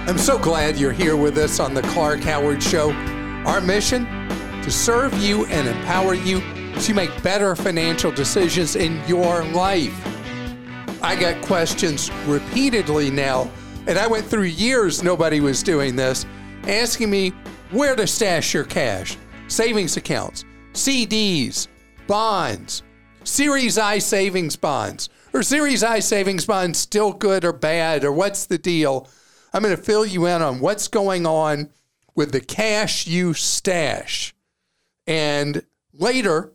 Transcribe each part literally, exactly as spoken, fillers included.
I'm so glad you're here with us on the Clark Howard Show. Our mission, to serve you and empower you to make better financial decisions in your life. I got questions repeatedly now, and I went through years nobody was doing this, asking me where to stash your cash, savings accounts, C Ds, bonds, Series I savings bonds. Are Series I savings bonds still good or bad, or what's the deal? I'm going to fill you in on what's going on with the cash you stash. And later,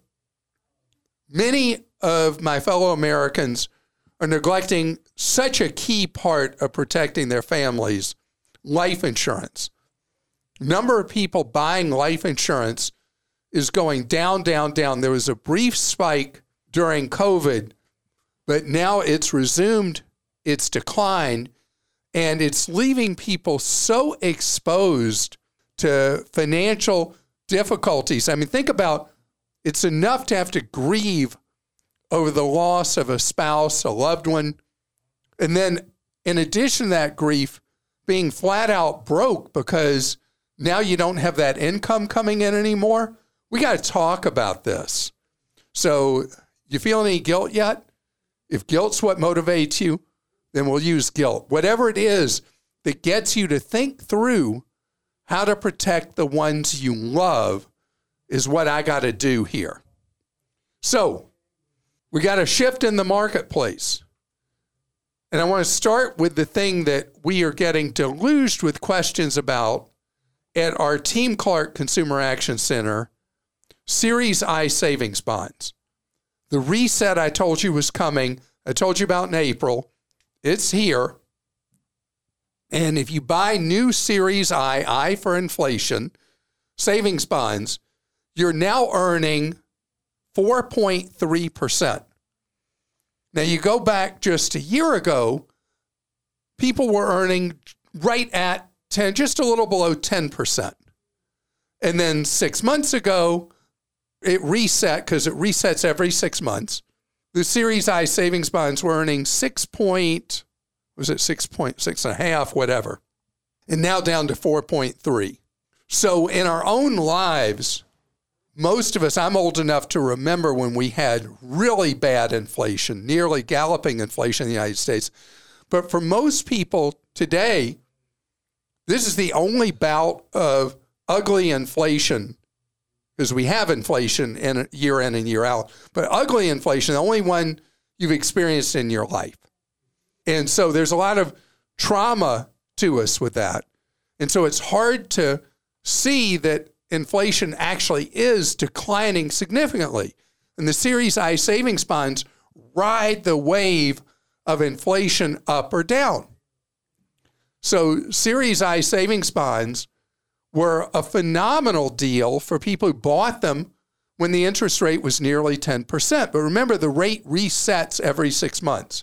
many of my fellow Americans are neglecting such a key part of protecting their families, life insurance. Number of people buying life insurance is going down, down, down. There was a brief spike during COVID, but now it's resumed its decline. And it's leaving people so exposed to financial difficulties. I mean, think about, it's enough to have to grieve over the loss of a spouse, a loved one. And then in addition to that grief, being flat out broke because now you don't have that income coming in anymore. We got to talk about this. So you feel any guilt yet? If guilt's what motivates you, then we'll use guilt. Whatever it is that gets you to think through how to protect the ones you love is what I got to do here. So we got a shift in the marketplace. And I want to start with the thing that we are getting deluged with questions about at our Team Clark Consumer Action Center, Series I savings bonds. The reset I told you was coming. I told you about in April. It's here. And if you buy new Series I, I for inflation, savings bonds, you're now earning four point three percent. Now, you go back just a year ago, people were earning right at ten, just a little below ten percent. And then six months ago, it reset because it resets every six months. The Series I savings bonds were earning six point, was it six point six and a half, whatever, and now down to four point three. So in our own lives, most of us, I'm old enough to remember when we had really bad inflation, nearly galloping inflation in the United States. But for most people today, this is the only bout of ugly inflation, because we have inflation in year in and year out, but ugly inflation, the only one you've experienced in your life. And so there's a lot of trauma to us with that. And so it's hard to see that inflation actually is declining significantly. And the Series I savings bonds ride the wave of inflation up or down. So Series I savings bonds were a phenomenal deal for people who bought them when the interest rate was nearly ten percent. But remember, the rate resets every six months.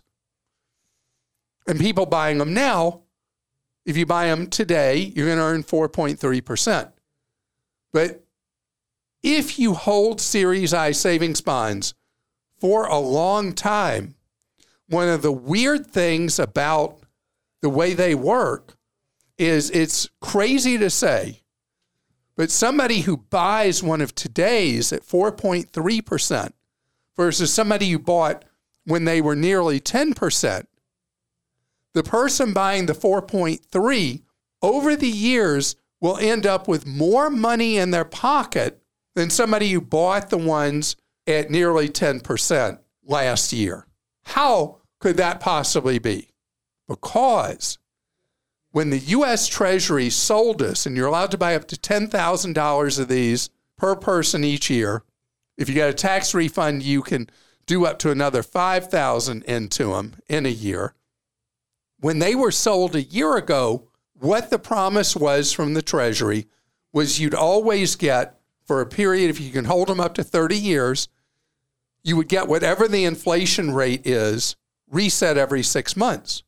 And people buying them now, if you buy them today, you're going to earn four point three percent. But if you hold Series I savings bonds for a long time, one of the weird things about the way they work is, it's crazy to say, but somebody who buys one of today's at four point three percent versus somebody who bought when they were nearly ten percent, the person buying the four point three over the years will end up with more money in their pocket than somebody who bought the ones at nearly ten percent last year. How could that possibly be? Because when the U S Treasury sold us, and you're allowed to buy up to ten thousand dollars of these per person each year, if you get a tax refund, you can do up to another five thousand dollars into them in a year. When they were sold a year ago, what the promise was from the Treasury was you'd always get, for a period, if you can hold them up to thirty years, you would get whatever the inflation rate is, reset every six months.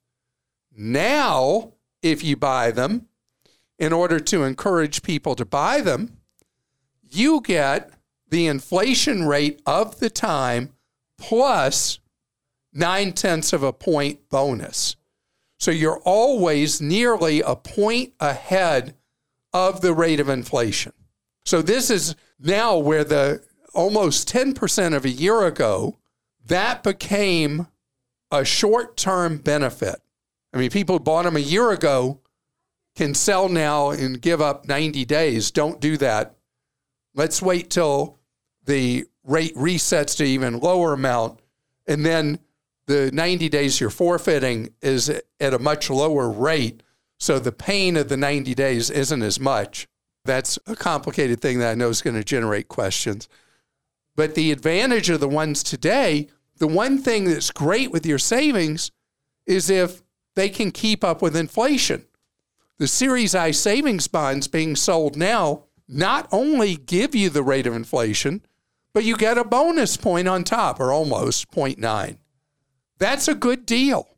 Now, if you buy them, in order to encourage people to buy them, you get the inflation rate of the time plus nine-tenths of a point bonus. So you're always nearly a point ahead of the rate of inflation. So this is now where the almost ten percent of a year ago, that became a short-term benefit. I mean, people who bought them a year ago can sell now and give up ninety days. Don't do that. Let's wait till the rate resets to even lower amount, and then the ninety days you're forfeiting is at a much lower rate, so the pain of the ninety days isn't as much. That's a complicated thing that I know is going to generate questions. But the advantage of the ones today, the one thing that's great with your savings is if they can keep up with inflation. The Series I savings bonds being sold now not only give you the rate of inflation, but you get a bonus point on top, or almost zero point nine. That's a good deal.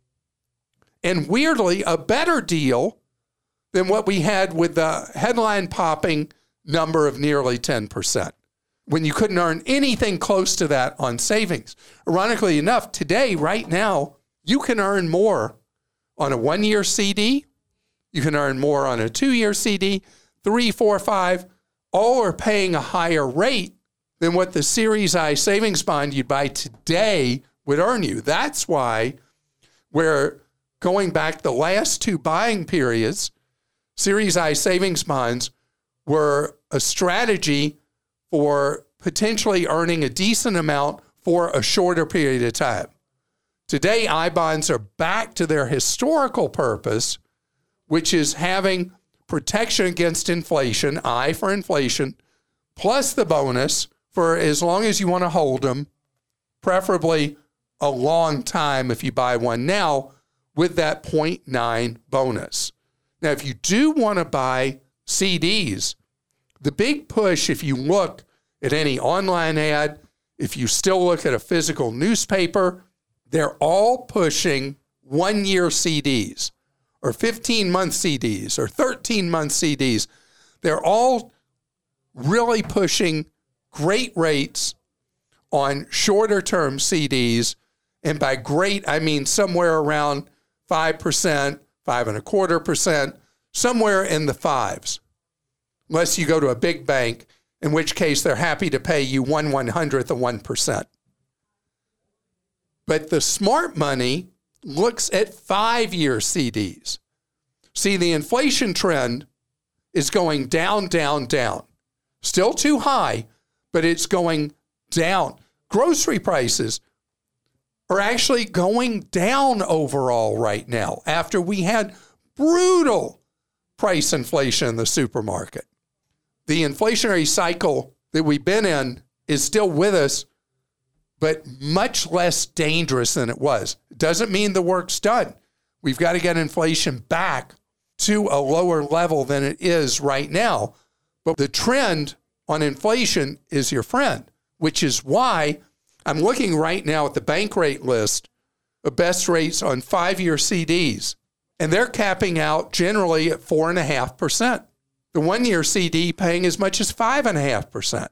And weirdly, a better deal than what we had with the headline popping number of nearly ten percent, when you couldn't earn anything close to that on savings. Ironically enough, today, right now, you can earn more on a one-year C D. You can earn more on a two-year C D, three, four, five. All are paying a higher rate than what the Series I savings bond you'd buy today would earn you. That's why we're going back the last two buying periods, Series I savings bonds were a strategy for potentially earning a decent amount for a shorter period of time. Today, I bonds are back to their historical purpose, which is having protection against inflation, I for inflation, plus the bonus for as long as you want to hold them, preferably a long time if you buy one now, with that zero point nine bonus. Now, if you do want to buy C Ds, the big push, if you look at any online ad, if you still look at a physical newspaper, they're all pushing one-year C Ds or fifteen-month C Ds or thirteen-month C Ds. They're all really pushing great rates on shorter-term C Ds. And by great, I mean somewhere around five percent, five and a quarter percent, somewhere in the fives, unless you go to a big bank, in which case they're happy to pay you one one hundredth of one percent. But the smart money looks at five-year C Ds. See, the inflation trend is going down, down, down. Still too high, but it's going down. Grocery prices are actually going down overall right now after we had brutal price inflation in the supermarket. The inflationary cycle that we've been in is still with us, but much less dangerous than it was. It doesn't mean the work's done. We've got to get inflation back to a lower level than it is right now. But the trend on inflation is your friend, which is why I'm looking right now at the bank rate list of best rates on five-year C Ds, and they're capping out generally at four point five percent. The one-year C D paying as much as five point five percent.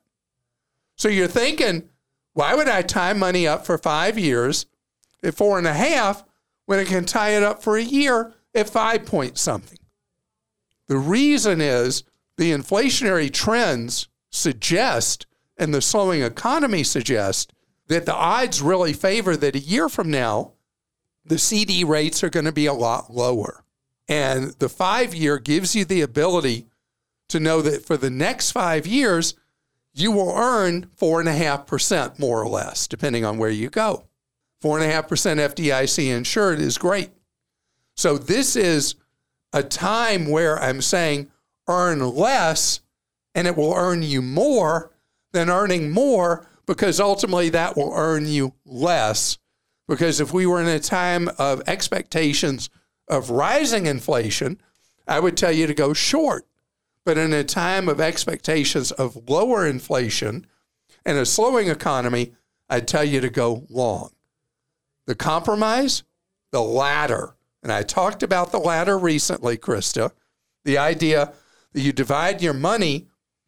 So you're thinking, why would I tie money up for five years at four and a half when I can tie it up for a year at five point something? The reason is the inflationary trends suggest, and the slowing economy suggest, that the odds really favor that a year from now, the C D rates are going to be a lot lower. And the five-year gives you the ability to know that for the next five years, you will earn four point five percent more or less, depending on where you go. four point five percent F D I C insured is great. So this is a time where I'm saying earn less, and it will earn you more than earning more, because ultimately that will earn you less. Because if we were in a time of expectations of rising inflation, I would tell you to go short. But in a time of expectations of lower inflation and a slowing economy, I'd tell you to go long. The compromise, the ladder. And I talked about the ladder recently, Krista. The idea that you divide your money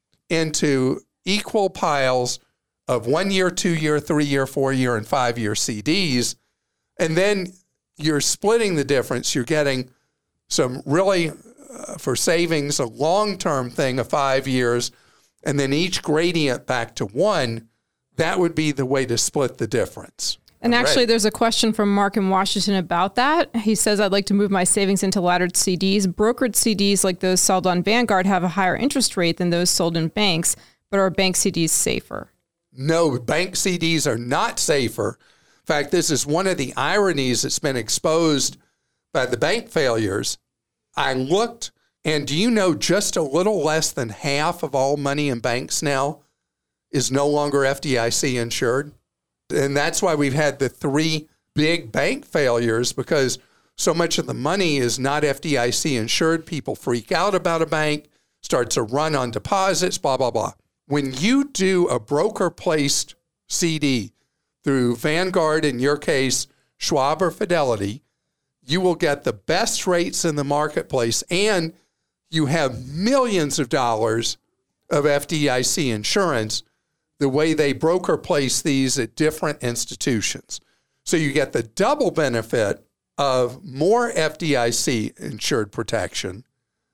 into equal piles of one-year, two-year, three-year, four-year, and five-year C Ds, and then you're splitting the difference. You're getting some really, uh, for savings, a long-term thing of five years, and then each gradient back to one. That would be the way to split the difference. And actually, Right. there's a question from Mark in Washington about that. He says, I'd like to move my savings into laddered C Ds. Brokered C Ds like those sold on Vanguard have a higher interest rate than those sold in banks, but are bank C Ds safer? No, bank C Ds are not safer. In fact, this is one of the ironies that's been exposed by the bank failures. I looked, and do you know just a little less than half of all money in banks now is no longer F D I C insured? And that's why we've had the three big bank failures, because so much of the money is not F D I C insured. People freak out about a bank, starts a run on deposits, blah, blah, blah. When you do a broker-placed C D through Vanguard, in your case, Schwab or Fidelity, you will get the best rates in the marketplace, and you have millions of dollars of F D I C insurance the way they broker place these at different institutions. So you get the double benefit of more F D I C insured protection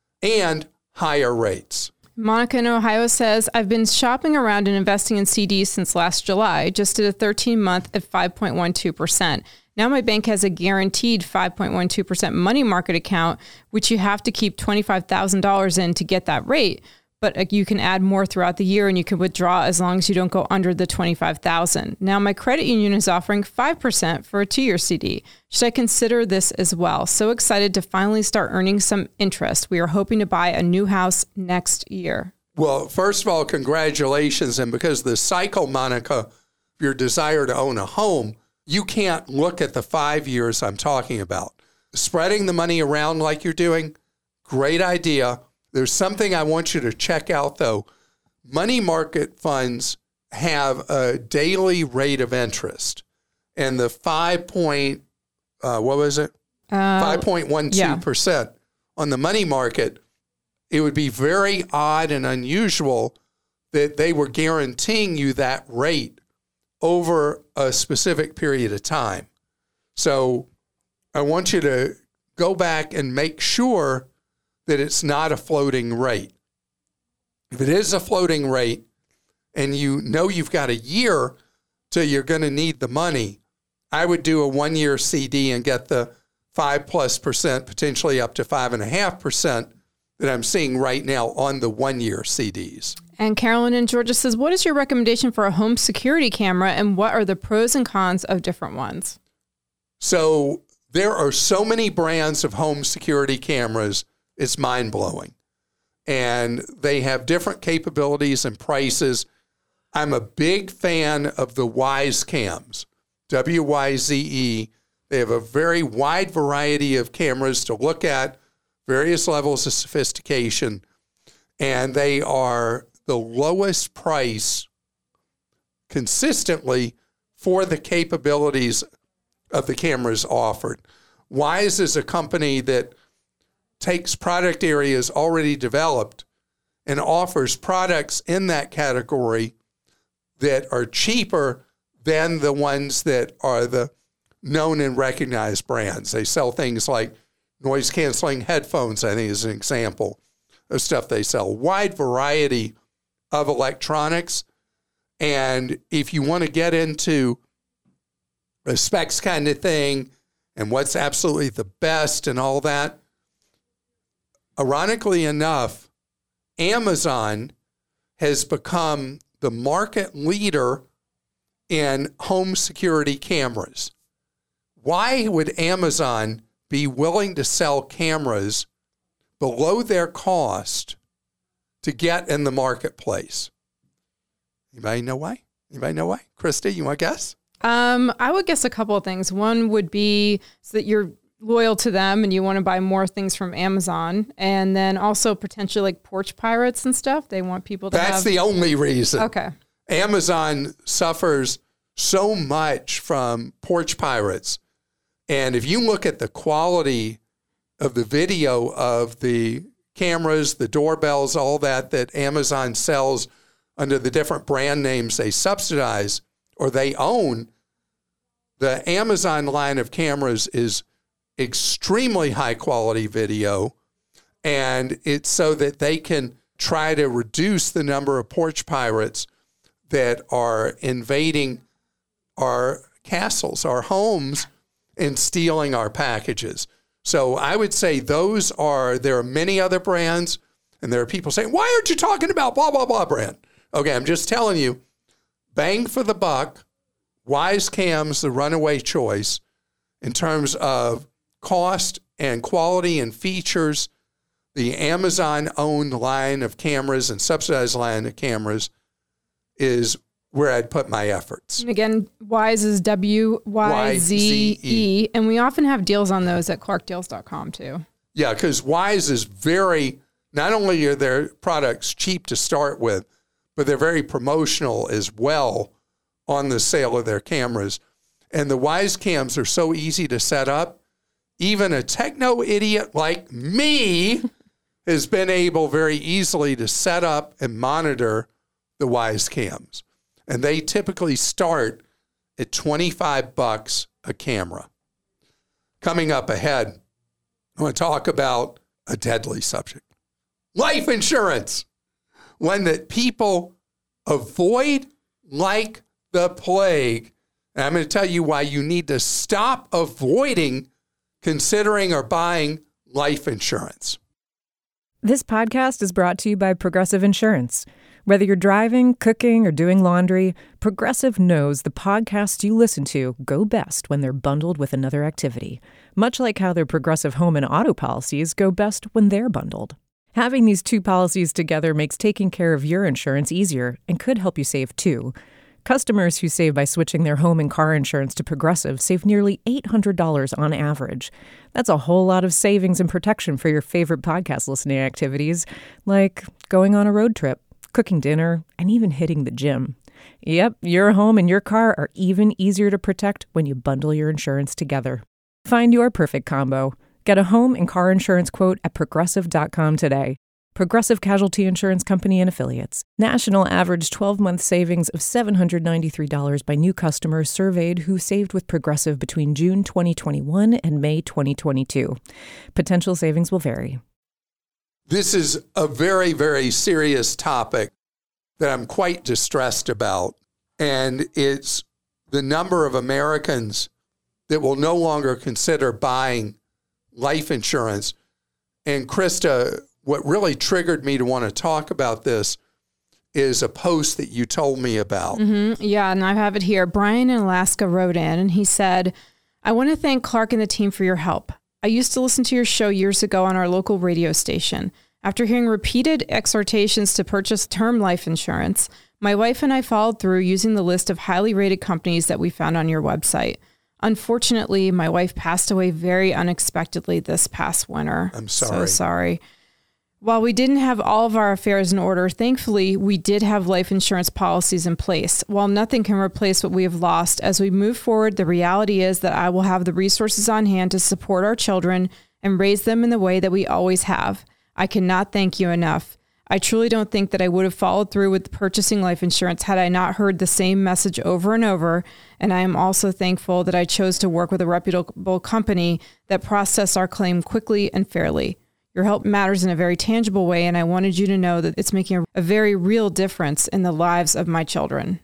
and higher rates. Monica in Ohio says, I've been shopping around and investing in C Ds since last July, just did a thirteen-month at five point one two percent. Now my bank has a guaranteed five point one two percent money market account, which you have to keep twenty-five thousand dollars in to get that rate. But you can add more throughout the year, and you can withdraw as long as you don't go under the twenty-five thousand dollars. Now my credit union is offering five percent for a two-year C D. Should I consider this as well? So excited to finally start earning some interest. We are hoping to buy a new house next year. Well, first of all, congratulations. And because the cycle, Monica, your desire to own a home, you can't look at the five years I'm talking about. Spreading the money around like you're doing, great idea. There's something I want you to check out, though. Money market funds have a daily rate of interest, and the five point, uh, what was it? Uh, five point one two percent yeah. on the money market. It would be very odd and unusual that they were guaranteeing you that rate over a specific period of time. So I want you to go back and make sure that it's not a floating rate. If it is a floating rate and you know you've got a year till you're going to need the money, I would do a one-year C D and get the five plus percent, potentially up to five and a half percent that I'm seeing right now on the one-year C Ds. And Carolyn in Georgia says, what is your recommendation for a home security camera, and what are the pros and cons of different ones? So there are so many brands of home security cameras, it's mind-blowing. And they have different capabilities and prices. I'm a big fan of the Wyze cams, W Y Z E. They have a very wide variety of cameras to look at, various levels of sophistication, and they are the lowest price consistently for the capabilities of the cameras offered. Wyze is a company that takes product areas already developed and offers products in that category that are cheaper than the ones that are the known and recognized brands. They sell things like noise-canceling headphones, I think is an example of stuff they sell. Wide variety of electronics. And if you want to get into a specs kind of thing and what's absolutely the best and all that, ironically enough, Amazon has become the market leader in home security cameras. Why would Amazon be willing to sell cameras below their cost to get in the marketplace? Anybody know why? Anybody know why? Christy, you want to guess? Um, I would guess a couple of things. One would be so that you're loyal to them and you want to buy more things from Amazon. And then also potentially like porch pirates and stuff. They want people to That's have... the only reason. Okay. Amazon suffers so much from porch pirates. And if you look at the quality of the video of the cameras, the doorbells, all that that Amazon sells under the different brand names they subsidize or they own, the Amazon line of cameras is extremely high quality video, and it's so that they can try to reduce the number of porch pirates that are invading our castles, our homes, and stealing our packages. So I would say those are, there are many other brands, and there are people saying, why aren't you talking about blah, blah, blah brand? Okay, I'm just telling you, bang for the buck, Wisecam's the runaway choice in terms of cost and quality and features. The Amazon-owned line of cameras and subsidized line of cameras is where I'd put my efforts. And again, Wyze is W Y Z E, and we often have deals on those at clark deals dot com too. Yeah, because Wyze is very, not only are their products cheap to start with, but they're very promotional as well on the sale of their cameras. And the Wisecams are so easy to set up. Even a techno idiot like me has been able very easily to set up and monitor the Wisecams. And they typically start at twenty-five bucks a camera. Coming up ahead, I want to talk about a deadly subject. Life insurance. One that people avoid like the plague. And I'm going to tell you why you need to stop avoiding considering or buying life insurance. This podcast is brought to you by Progressive Insurance. Whether you're driving, cooking, or doing laundry, Progressive knows the podcasts you listen to go best when they're bundled with another activity, much like how their Progressive home and auto policies go best when they're bundled. Having these two policies together makes taking care of your insurance easier and could help you save too. Customers who save by switching their home and car insurance to Progressive save nearly eight hundred dollars on average. That's a whole lot of savings and protection for your favorite podcast listening activities, like going on a road trip, cooking dinner, and even hitting the gym. Yep, your home and your car are even easier to protect when you bundle your insurance together. Find your perfect combo. Get a home and car insurance quote at progressive dot com today. Progressive Casualty Insurance Company and Affiliates. National average twelve-month savings of seven hundred ninety-three dollars by new customers surveyed who saved with Progressive between June twenty twenty-one and May twenty twenty-two. Potential savings will vary. This is a very, very serious topic that I'm quite distressed about, and it's the number of Americans that will no longer consider buying life insurance. And Krista, what really triggered me to want to talk about this is a post that you told me about. Mm-hmm. Yeah, and I have it here. Brian in Alaska wrote in, and he said, I want to thank Clark and the team for your help. I used to listen to your show years ago on our local radio station. After hearing repeated exhortations to purchase term life insurance, my wife and I followed through using the list of highly rated companies that we found on your website. Unfortunately, my wife passed away very unexpectedly this past winter. I'm sorry. So sorry. While we didn't have all of our affairs in order, thankfully, we did have life insurance policies in place. While nothing can replace what we have lost, as we move forward, the reality is that I will have the resources on hand to support our children and raise them in the way that we always have. I cannot thank you enough. I truly don't think that I would have followed through with purchasing life insurance had I not heard the same message over and over. And I am also thankful that I chose to work with a reputable company that processed our claim quickly and fairly. Your help matters in a very tangible way, and I wanted you to know that it's making a, a very real difference in the lives of my children.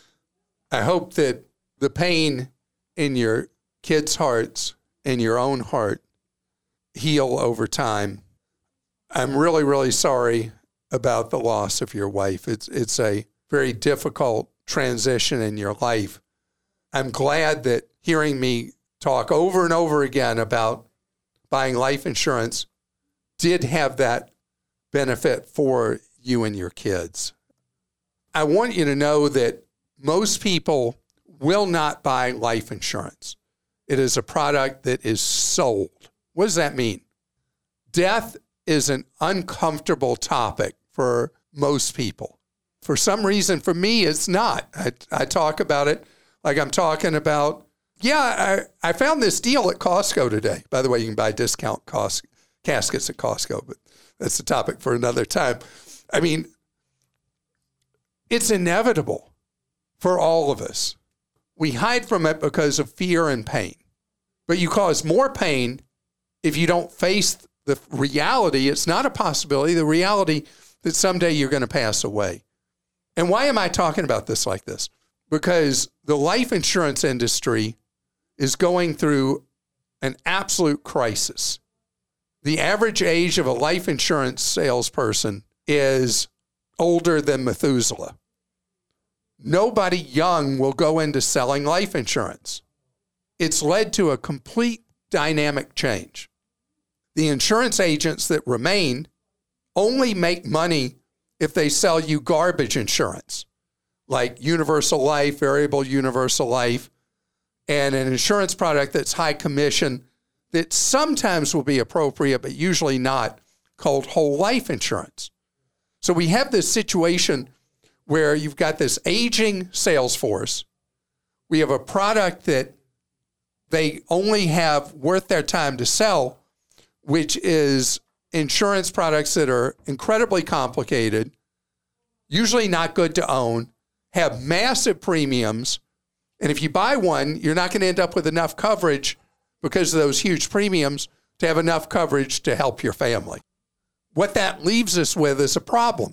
I hope that the pain in your kids' hearts and your own heart heal over time. I'm really, really sorry about the loss of your wife. It's it's a very difficult transition in your life. I'm glad that hearing me talk over and over again about buying life insurance did have that benefit for you and your kids. I want you to know that most people will not buy life insurance. It is a product that is sold. What does that mean? Death is an uncomfortable topic for most people. For some reason, for me, it's not. I, I talk about it like I'm talking about, yeah, I, I found this deal at Costco today. By the way, you can buy discount cost caskets at Costco, but that's a topic for another time. I mean, it's inevitable for all of us. We hide from it because of fear and pain. But you cause more pain if you don't face the reality, it's not a possibility, the reality that someday you're going to pass away. And why am I talking about this like this? Because the life insurance industry is going through an absolute crisis. The average age of a life insurance salesperson is older than Methuselah. Nobody young will go into selling life insurance. It's led to a complete dynamic change. The insurance agents that remain only make money if they sell you garbage insurance, like universal life, variable universal life, and an insurance product that's high commission that sometimes will be appropriate, but usually not, called whole life insurance. So we have this situation where you've got this aging sales force. We have a product that they only have worth their time to sell, which is insurance products that are incredibly complicated, usually not good to own, have massive premiums. And if you buy one, you're not going to end up with enough coverage because of those huge premiums to have enough coverage to help your family. What that leaves us with is a problem.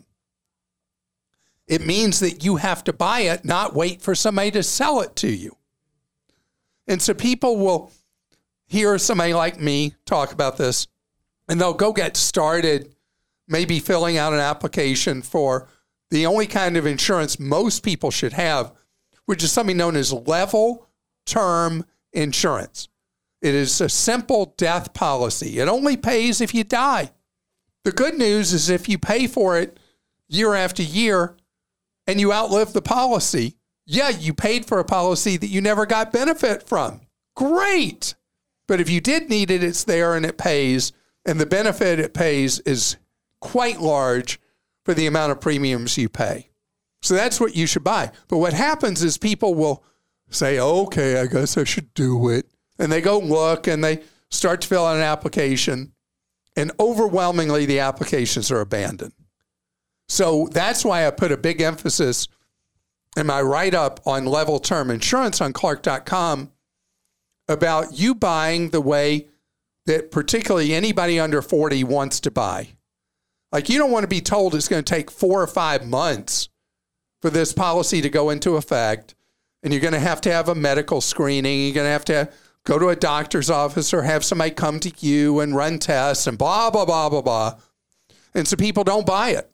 It means that you have to buy it, not wait for somebody to sell it to you. And so people will hear somebody like me talk about this, and they'll go get started maybe filling out an application for the only kind of insurance most people should have, which is something known as level term insurance. It is a simple death policy. It only pays if you die. The good news is if you pay for it year after year and you outlive the policy, yeah, you paid for a policy that you never got benefit from. Great. But if you did need it, it's there and it pays, and the benefit it pays is quite large for the amount of premiums you pay. So that's what you should buy. But what happens is people will say, okay, I guess I should do it. And they go look and they start to fill out an application, and overwhelmingly the applications are abandoned. So that's why I put a big emphasis in my write-up on level term insurance on Clark dot com about you buying the way that particularly anybody under forty wants to buy. Like, you don't want to be told it's going to take four or five months for this policy to go into effect, and you're going to have to have a medical screening. You're going to have to go to a doctor's office or have somebody come to you and run tests and blah, blah, blah, blah, blah. And so people don't buy it.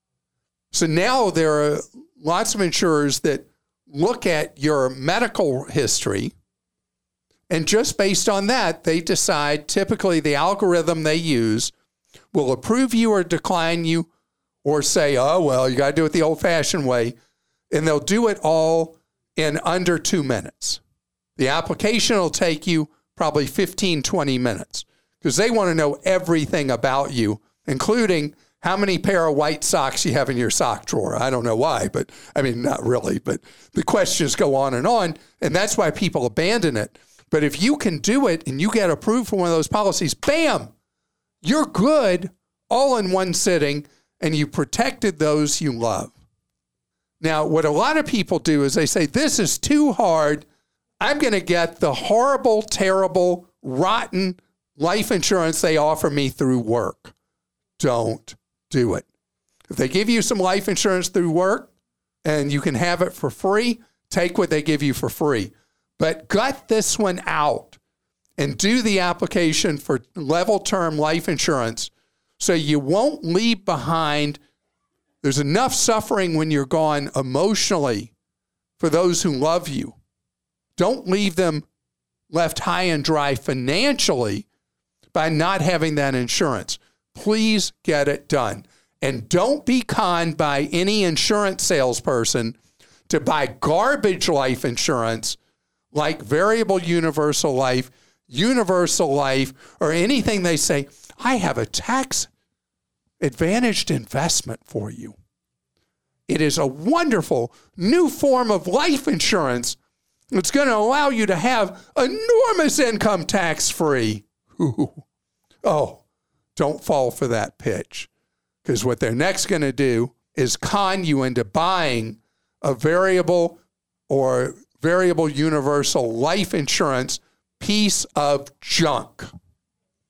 So now there are lots of insurers that look at your medical history, and just based on that, they decide, typically the algorithm they use will approve you or decline you, or say, oh, well, you got to do it the old-fashioned way. And they'll do it all in under two minutes. The application will take you probably fifteen, twenty minutes because they want to know everything about you, including how many pair of white socks you have in your sock drawer. I don't know why, but I mean, not really, but the questions go on and on, and that's why people abandon it. But if you can do it and you get approved for one of those policies, bam, you're good all in one sitting, and you protected those you love. Now, what a lot of people do is they say, this is too hard. I'm going to get the horrible, terrible, rotten life insurance they offer me through work. Don't do it. If they give you some life insurance through work and you can have it for free, take what they give you for free. But gut this one out and do the application for level term life insurance so you won't leave behind. There's enough suffering when you're gone emotionally for those who love you. Don't leave them left high and dry financially by not having that insurance. Please get it done. And don't be conned by any insurance salesperson to buy garbage life insurance like variable universal life, universal life, or anything they say, I have a tax advantaged investment for you. It is a wonderful new form of life insurance. It's going to allow you to have enormous income tax-free. Ooh. Oh, don't fall for that pitch, because what they're next going to do is con you into buying a variable or variable universal life insurance piece of junk.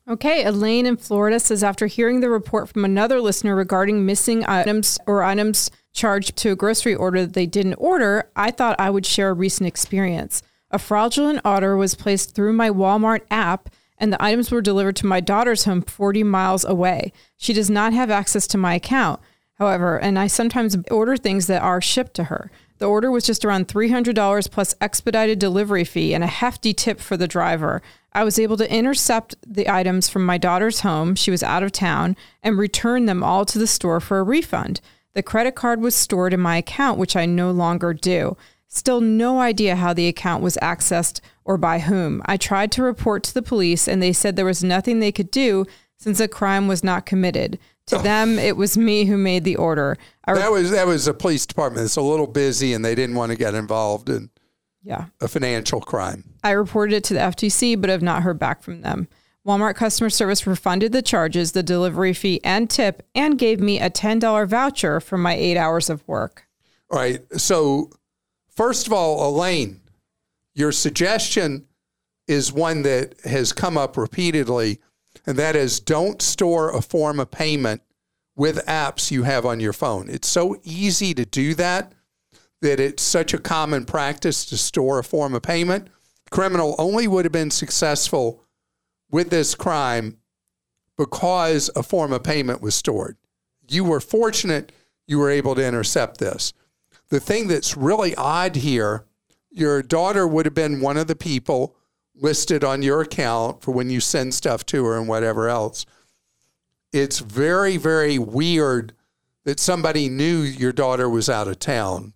Okay, Elaine in Florida says, after hearing the report from another listener regarding missing items or items charged to a grocery order that they didn't order, I thought I would share a recent experience. A fraudulent order was placed through my Walmart app, and the items were delivered to my daughter's home forty miles away. She does not have access to my account, however, and I sometimes order things that are shipped to her. The order was just around three hundred dollars plus expedited delivery fee and a hefty tip for the driver. I was able to intercept the items from my daughter's home, she was out of town, and return them all to the store for a refund. The credit card was stored in my account, which I no longer do. Still no idea how the account was accessed or by whom. I tried to report to the police, and they said there was nothing they could do since a crime was not committed. To oh. them, it was me who made the order. I that was that was a police department that's a little busy, and they didn't want to get involved in yeah. a financial crime. I reported it to the F T C, but have not heard back from them. Walmart customer service refunded the charges, the delivery fee, and tip, and gave me a ten dollars voucher for my eight hours of work. All right. So, first of all, Elaine, your suggestion is one that has come up repeatedly, and that is don't store a form of payment with apps you have on your phone. It's so easy to do that, that it's such a common practice to store a form of payment. The criminal only would have been successful with this crime because a form of payment was stored. You were fortunate you were able to intercept this. The thing that's really odd here, your daughter would have been one of the people listed on your account for when you send stuff to her and whatever else. It's very, very weird that somebody knew your daughter was out of town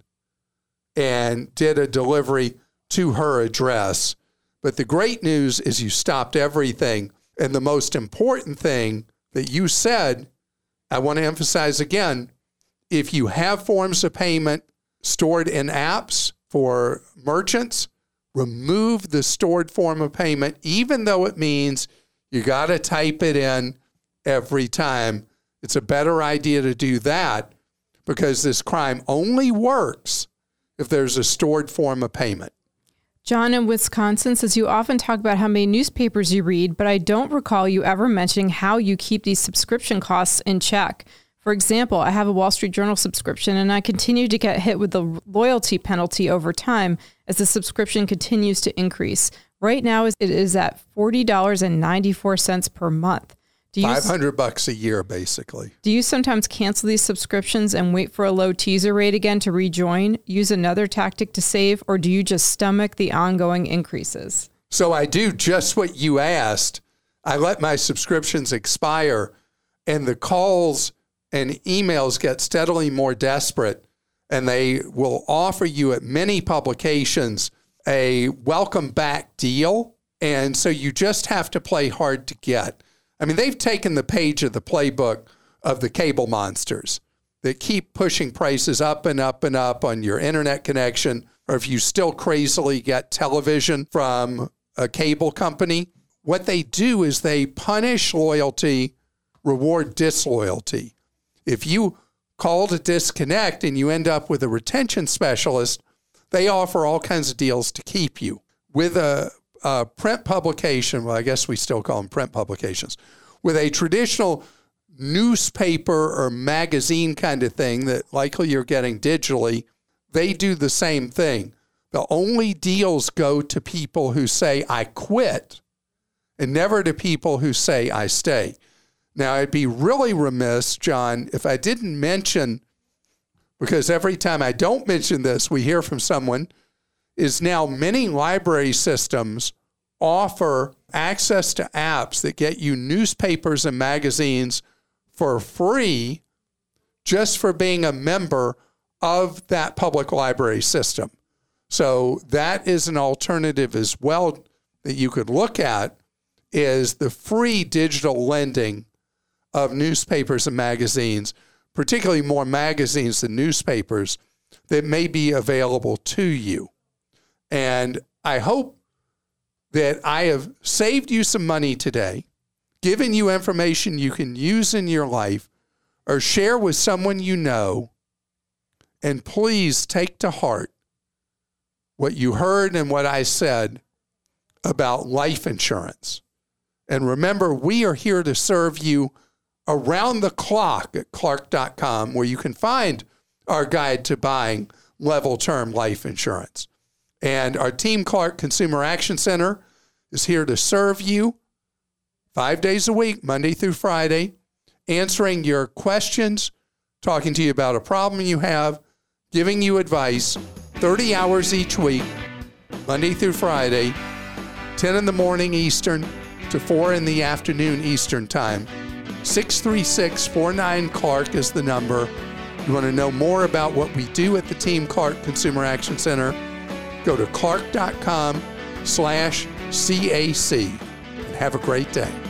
and did a delivery to her address. But the great news is you stopped everything. And the most important thing that you said, I want to emphasize again, if you have forms of payment stored in apps for merchants, remove the stored form of payment, even though it means you got to type it in every time. It's a better idea to do that because this crime only works if there's a stored form of payment. John in Wisconsin says, you often talk about how many newspapers you read, but I don't recall you ever mentioning how you keep these subscription costs in check. For example, I have a Wall Street Journal subscription, and I continue to get hit with the loyalty penalty over time as the subscription continues to increase. Right now, it is at forty dollars and ninety-four cents per month. Do you, five hundred bucks a year, basically. Do you sometimes cancel these subscriptions and wait for a low teaser rate again to rejoin, use another tactic to save, or do you just stomach the ongoing increases? So I do just what you asked. I let my subscriptions expire, and the calls and emails get steadily more desperate, and they will offer you at many publications a welcome back deal, and so you just have to play hard to get. I mean, they've taken the page of the playbook of the cable monsters that keep pushing prices up and up and up on your internet connection, or if you still crazily get television from a cable company. What they do is they punish loyalty, reward disloyalty. If you call to disconnect and you end up with a retention specialist, they offer all kinds of deals to keep you. With a Uh, print publication, well, I guess we still call them print publications, with a traditional newspaper or magazine kind of thing that likely you're getting digitally, they do the same thing. The only deals go to people who say, I quit, and never to people who say, I stay. Now, I'd be really remiss, John, if I didn't mention, because every time I don't mention this, we hear from someone, is now many library systems offer access to apps that get you newspapers and magazines for free just for being a member of that public library system. So that is an alternative as well that you could look at, is the free digital lending of newspapers and magazines, particularly more magazines than newspapers, that may be available to you. And I hope that I have saved you some money today, given you information you can use in your life or share with someone you know. And please take to heart what you heard and what I said about life insurance And remember, we are here to serve you around the clock at Clark dot com, where you can find our guide to buying level term life insurance. And our Team Clark Consumer Action Center is here to serve you five days a week, Monday through Friday, answering your questions, talking to you about a problem you have, giving you advice, thirty hours each week, Monday through Friday, ten in the morning Eastern to four in the afternoon Eastern time. six three six, four nine, Clark is the number. You want to know more about what we do at the Team Clark Consumer Action Center, go to Clark dot com slash C A C and have a great day.